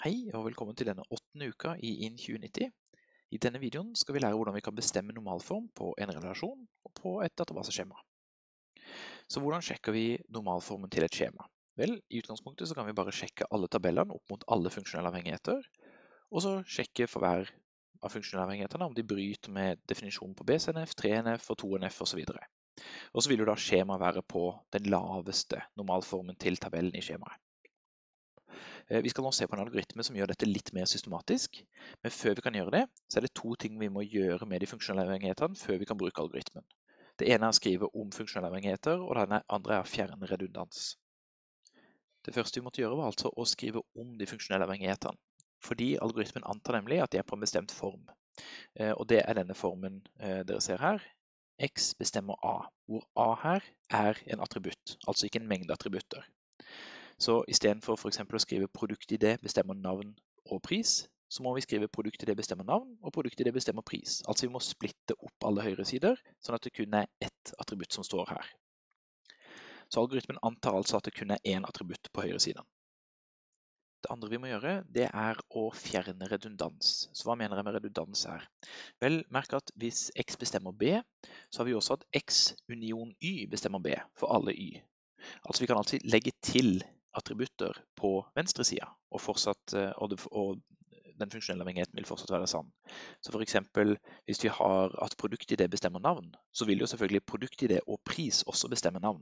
Hei og velkommen til denne 8. uka i IN 2090. I denne videoen skal vi lære hvordan vi kan bestemme normalform på en relasjon og på et databaseskjema. Så hvordan sjekker vi normalformen til et skjema? Vel, i utgangspunktet så kan vi bare sjekke alle tabellene opp mot alle funksjonelle avhengigheter, og så sjekke for hver av funksjonelle avhengighetene om de bryter med definisjonen på BCNF, 3NF og 2NF og så videre. Og så vil jo da skjemaet være på den laveste normalformen til tabellen i skjemaet. Vi skal nå se på en algoritme som gjør dette litt mer systematisk, men før vi kan gjøre det, så er det to ting vi må gjøre med de funksjonelle avhengighetene før vi kan bruke algoritmen. Det ene er å skrive om funksjonelle avhengigheter, og det andre er å fjerne redundans. Det første vi måtte gjøre var altså å skrive om de funksjonelle avhengighetene, fordi algoritmen antar nemlig at de er på en bestemt form. Og det er denne formen dere ser her. X bestemmer A, hvor A her er en attributt, altså ikke en mengde attributter. Så i stedet for å skrive produkt-ID bestemmer navn og pris, så må vi skrive produkt-ID bestemmer navn og produkt-ID bestemmer pris. Altså vi må splitte opp alle høyre sider, sånn at det kun er ett attributt som står her. Så algoritmen antar altså at det kun er én attributt på høyre siden. Det andre vi må gjøre, det er å fjerne redundans. Så hva mener jeg med redundans her? Vel, merk at hvis X bestemmer B, så har vi også at X union Y bestemmer B for alle Y. Altså vi kan alltid legge til attributter på venstre side, og den funksjonelle avhengigheten vil fortsatt være sann. Så for eksempel, hvis vi har at produkt-ID bestemmer navn, så vil jo selvfølgelig produkt-ID og pris også bestemme navn.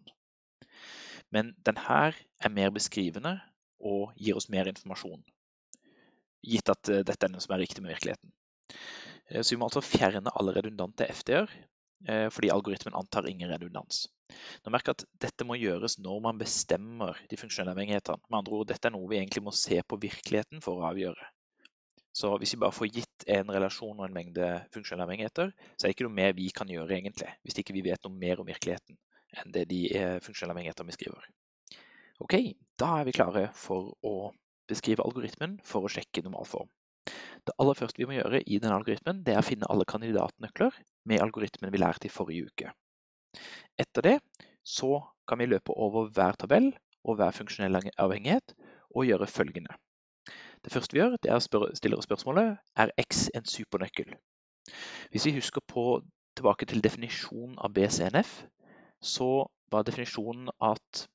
Men den her er mer beskrivende og gir oss mer informasjon, gitt at dette er noe som er riktig med virkeligheten. Så vi må altså fjerne alle redundante FD-er, fordi algoritmen antar ingen redundans. Nå merker at dette må gjøres når man bestemmer de funksjonelle avhengighetene. Med andre ord, dette er noe vi egentlig må se på virkeligheten for å avgjøre. Så hvis vi bare får gitt en relasjon og en mengde funksjonelle avhengigheter, så er det ikke noe mer vi kan gjøre egentlig, hvis ikke vi vet noe mer om virkeligheten enn det de funksjonelle avhengighetene vi skriver. Ok, da er vi klare for å beskrive algoritmen for å sjekke normalform. Det aller første vi må gjøre i denne algoritmen, det er å finne alle kandidatnøkler med algoritmen vi lærte i forrige uke. Etter det så kan vi løpe over hver tabell og hver funksjonell avhengighet og gjøre følgende. Det første vi gjør, det er å stille oss spørsmålet, er X en supernøkkel? Hvis vi husker tilbake til definisjonen av BCNF, så var definisjonen at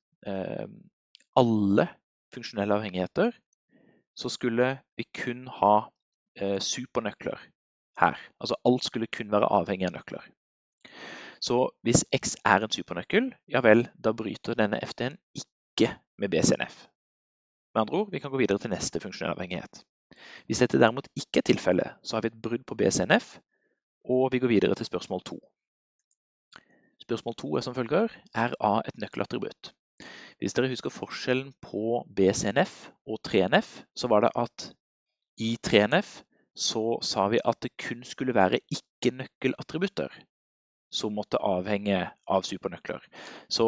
alle funksjonelle avhengigheter, så skulle vi kun ha supernøkler her. Altså alt skulle kun være avhengig av nøkler. Så hvis X er en supernøkkel, ja vel, da bryter denne FD-en ikke med BCNF. Med andre ord, vi kan gå videre til neste funksjonelle avhengighet. Hvis dette derimot ikke er tilfellet, så har vi et brudd på BCNF, og vi går videre til spørsmål 2. Spørsmål 2 er som følger, er A et nøkkelattributt? Hvis dere husker forskjellen på BCNF og 3NF, så var det at i 3NF så sa vi at det kun skulle være ikke-nøkkelattributter som måtte avhenge av supernøkler. Så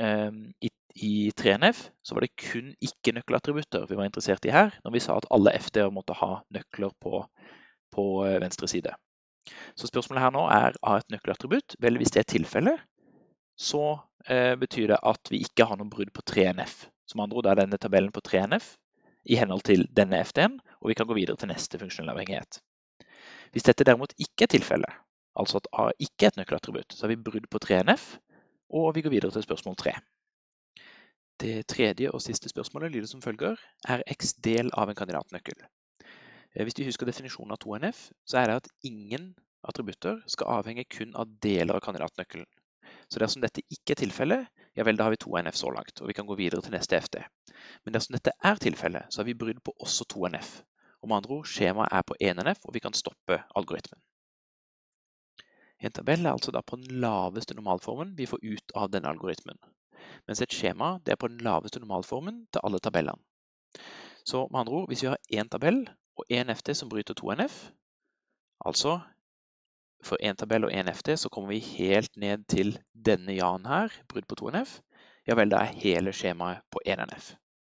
i 3NF så var det kun ikke-nøkkelattributter vi var interessert i her, når vi sa at alle FD-er måtte ha nøkler på venstre side. Så spørsmålet her nå er A et nøkkelattributt? Vel, hvis det er tilfellet, så betyr det at vi ikke har noen brudd på 3NF. Som andre ord er denne tabellen på 3NF i henhold til denne FD-en, og vi kan gå videre til neste funksjonelle avhengighet. Hvis dette derimot ikke er tilfellet, altså at A ikke er et nøkkelattributt, så har vi brudd på 3NF, og vi går videre til spørsmål 3. Det tredje og siste spørsmålet lyder som følger, er X del av en kandidatnøkkel? Hvis vi husker definisjonen av 2NF, så er det at ingen attributter skal avhenge kun av deler av kandidatnøkkelen. Så dersom dette ikke er tilfellet, ja vel, da har vi 2NF så langt, og vi kan gå videre til neste FD. Men dersom dette er tilfellet, så har vi brudd på også 2NF. Og med andre ord, skjemaet er på 1NF, og vi kan stoppe algoritmen. En tabell er altså da på den laveste normalformen vi får ut av denne algoritmen. Mens et skjema, det er på den laveste normalformen til alle tabellene. Så med andre ord, hvis vi har en tabell og en FD som bryter 2NF, altså for en tabell og en FD, så kommer vi helt ned til denne Jan her, brudd på 2NF. Ja vel, da er hele skjemaet på 1NF.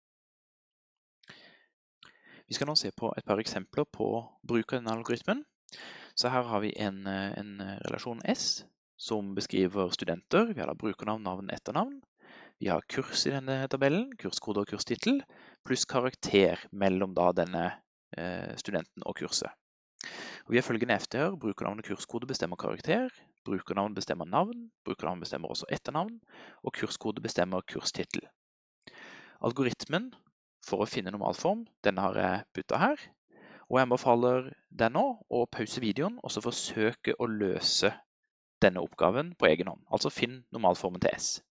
Vi skal nå se på et par eksempler på bruk av denne algoritmen. Så her har vi en relasjon S som beskriver studenter. Vi har da brukernavn, navn, etternavn. Vi har kurs i denne tabellen, kurskode og kurstitel. pluss karakter mellom da denne studenten og kurset. Og vi har følgende FT-er: brukernavn og kurskode bestemmer karakter, brukernavn bestemmer navn, brukernavn bestemmer også etternavn, og kurskode bestemmer kurstittel. Algoritmen for å finne normalform, denne har jeg puttet her, og jeg anbefaler deg nå å pause videoen og så forsøke å løse denne oppgaven på egen hånd. Altså finn normalformen til S.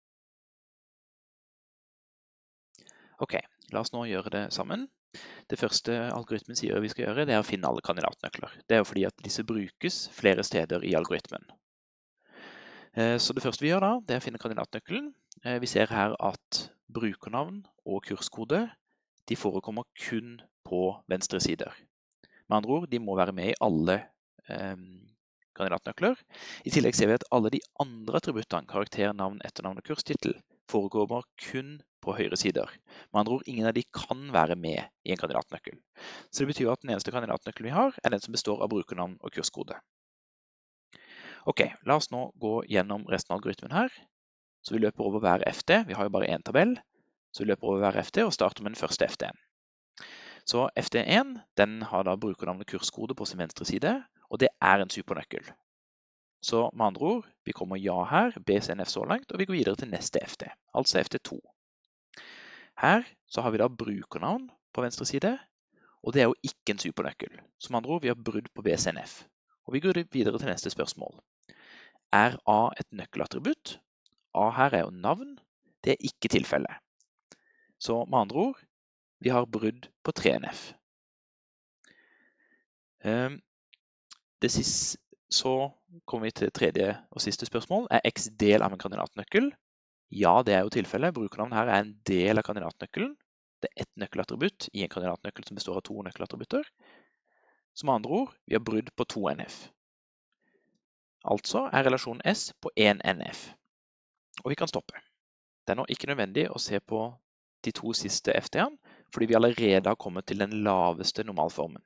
Ok, la oss nå gjøre det sammen. Det første algoritmen sier vi skal gjøre, det er å finne alle kandidatnøkler. Det er jo fordi at disse brukes flere steder i algoritmen. Så det første vi gjør da, det er å finne kandidatnøkkelen. Vi ser her at brukernavn og kurskode, de forekommer kun på venstre sider. Med andre ord, de må være med i alle kandidatnøkler. I tillegg ser vi at alle de andre attributtene, karakter, navn, etternavn og kurstittel, forekommer kun på høyre sider. Med andre ord, ingen av de kan være med i en kandidatnøkkel. Så det betyr at den eneste kandidatnøkkelen vi har, er den som består av brukernavn og kurskode. Ok, la oss nå gå gjennom resten av algoritmen her. Så vi løper over hver FT. Vi har jo bare en tabell. Så vi løper over hver FT og starter med den første FT-en. Så FT1, den har da brukernavn og kurskode på sin venstre side, og det er en supernøkkel. Så med andre ord, vi kommer ja her, BCNF så langt, og vi går videre til neste FT, altså FT2. Her så har vi da brukernavn på venstre side, og det er jo ikke en supernøkkel. Så med andre ord, vi har brudd på BCNF. Og vi går videre til neste spørsmål. Er A et nøkkelattributt? A her er jo navn, det er ikke tilfellet. Så med andre ord, vi har brudd på 3NF. Så kommer vi til tredje og siste spørsmål. Er X del av en kandidatnøkkel? Ja, det er jo tilfellet. Brukernavn her er en del av kandidatnøkkelen. Det er ett nøkkelattributt i en kandidatnøkkel som består av 2 nøkkelattributter. Så med andre ord, vi har brudd på 2NF. Altså er relasjonen S på 1NF. Og vi kan stoppe. Det er nå ikke nødvendig å se på de 2 siste FT-ene, fordi vi allerede har kommet til den laveste normalformen.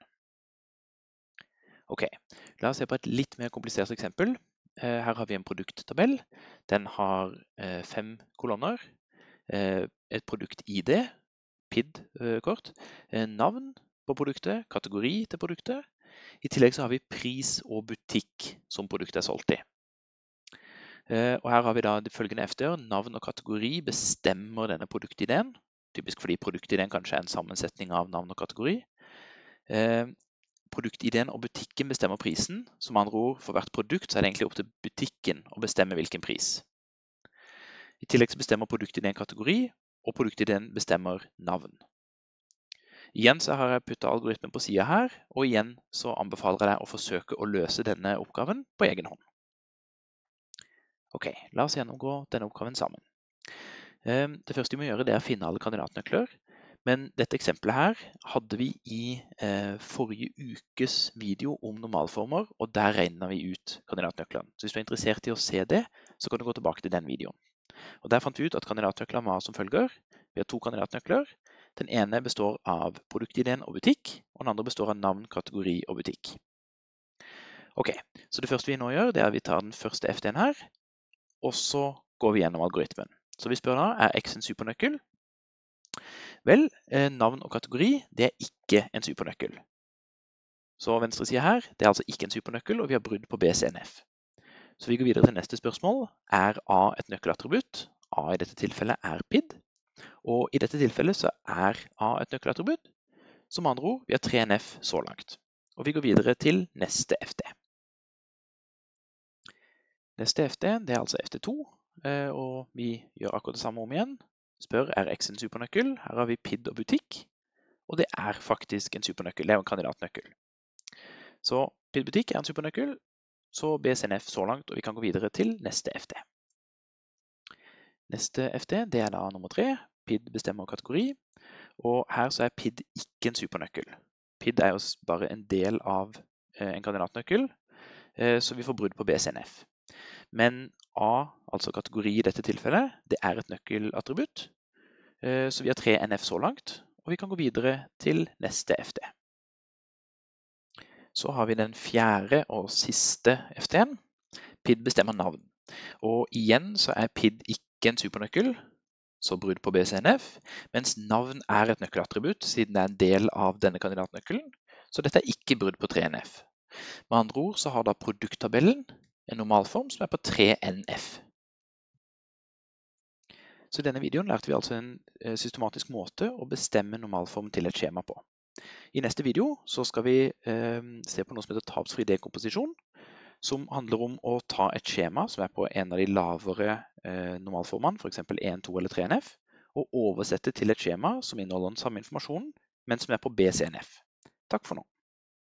Ok, la oss se på et litt mer komplisert eksempel. Her har vi en produkttabell. Den har 5 kolonner, et produkt-ID, PID-kort, navn på produktet, kategori til produktet. I tillegg så har vi pris og butikk som produktet er solgt i. Og her har vi da de følgende FT-er. Navn og kategori bestemmer denne produktideen, typisk fordi produktideen kanskje er en sammensetning av navn og kategori. Produktideen og butikken bestemmer prisen. Som andre ord, for hvert produkt så er det egentlig opp til butikken å bestemme hvilken pris. I tillegg så bestemmer produktideen kategori, og produktideen bestemmer navn. Igjen så har jeg puttet algoritmen på siden her, og igjen så anbefaler jeg deg å forsøke å løse denne oppgaven på egen hånd. Ok, la oss gjennomgå denne oppgaven sammen. Det første vi må gjøre, det er å finne alle kandidatnøkler. Men dette eksempelet her hadde vi i forrige ukes video om normalformer, og der regner vi ut kandidatnøklene. Så hvis du er interessert i å se det, så kan du gå tilbake til den videoen. Og der fant vi ut at kandidatnøklene var som følger. Vi har 2 kandidatnøkler. Den ene består av produktideen og butikk, og den andre består av navn, kategori og butikk. Ok, så det første vi nå gjør, det er at vi tar den første FT-en her, og så går vi gjennom algoritmen. Så vi spør da, er X en supernøkkel? Vel, navn og kategori, det er ikke en supernøkkel. Så venstre side her, det er altså ikke en supernøkkel, og vi har brudd på BCNF. Så vi går videre til neste spørsmål. Er A et nøkkelattributt? A i dette tilfellet er PID. Og i dette tilfellet så er A et nøkkelattributt. Som andre ord, vi har 3NF så langt. Og vi går videre til neste FT. Neste FT, det er altså FT2, og vi gjør akkurat det samme om igjen. Spør, er X en supernøkkel? Her har vi PID og butikk, og det er faktisk en supernøkkel. Det er jo en kandidatnøkkel. Så PID-butikk er en supernøkkel, så BCNF så langt, og vi kan gå videre til neste FT. Neste FT, det er da nummer 3. PID bestemmer kategori, og her så er PID ikke en supernøkkel. PID er jo bare en del av en kandidatnøkkel, så vi får brudd på BCNF. Men A, altså kategori i dette tilfellet, det er et nøkkelattributt. Så vi har 3NF så langt, og vi kan gå videre til neste FT. Så har vi den fjerde og siste FT-en. PID bestemmer navn. Og igjen så er PID ikke en supernøkkel. så brudd på BCNF, mens navn er et nøkkelattributt siden det er en del av denne kandidatnøkkelen, så dette er ikke brudd på 3NF. Med andre ord så har da produkttabellen en normalform som er på 3NF. Så i denne videoen lærte vi altså en systematisk måte å bestemme normalform til et skjema på. I neste video så skal vi se på noe som heter tapsfri dekomposisjon, som handler om å ta et skjema som er på en av de lavere normalformene, for eksempel 1, 2 eller 3NF, og oversette til et skjema som inneholder den samme informasjonen, men som er på BCNF. Takk for nå.